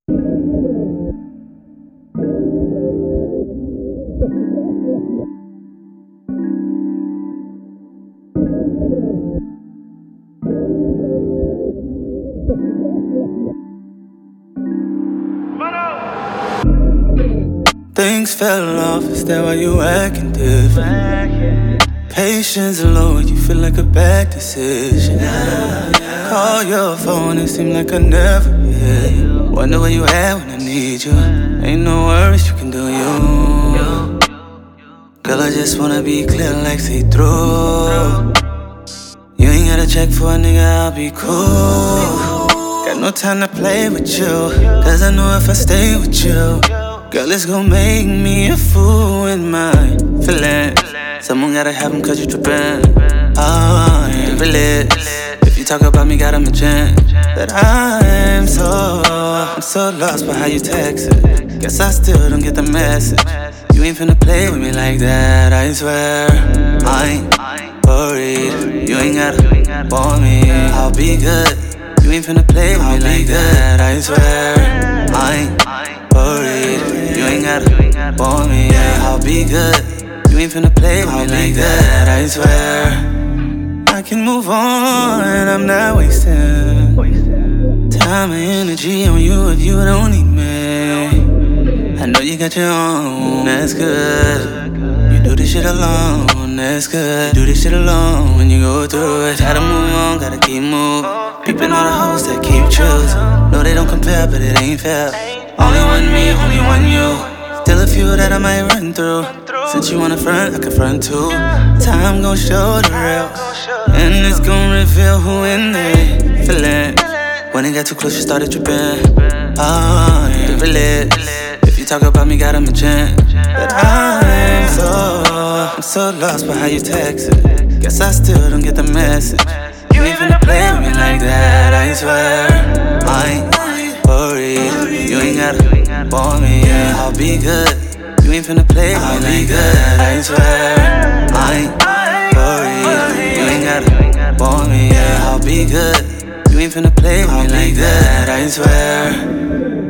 Things fell off, is that why you acting different? Patience low, you feel like a bad decision. Call your phone, it seems like I never hit. Wonder where you at when I need you. Ain't no worries, you can do you. Girl, I just wanna be clear like see through. You ain't gotta check for a nigga, I'll be cool. Got no time to play with you, cause I know if I stay with you, girl, it's gon' make me a fool with my feelings. Someone gotta have him cause you trippin'. Oh, ain't realist. If you talk about me, gotta mention that I'm so lost by how you text it. Guess I still don't get the message. You ain't finna play with me like that, I swear. I ain't worried. You ain't gotta bore me, I'll be good. You ain't finna play with me like that, I swear. I ain't worried. You ain't gotta bore me, I'll be good. You ain't finna play with me like that, I swear. I can move on, I'm not wasting time and energy on you if you don't need me. I know you got your own, that's good. You do this shit alone, that's good. You do this shit alone when you go through it. Gotta move on, gotta keep moving. People know the hoes that keep choosing. No, they don't compare, but it ain't fair. Only one me, only one you. Still a few that I might run through. Since you wanna front, I can front too. Time gon' show the real, and it's gon' reveal who in there feelin'. When it got too close, you started trippin'. Oh, ain't realist. If you talk about me, gotta mention that I'm so lost by how you text it. Guess I still don't get the message. You ain't finna play with me like that, I swear. I ain't worried. You ain't gotta bore me, I'll be good. You ain't finna play with me like that, I swear. I ain't worried. You ain't gotta bore me, I'll be good. You ain't finna play with me like that, I swear.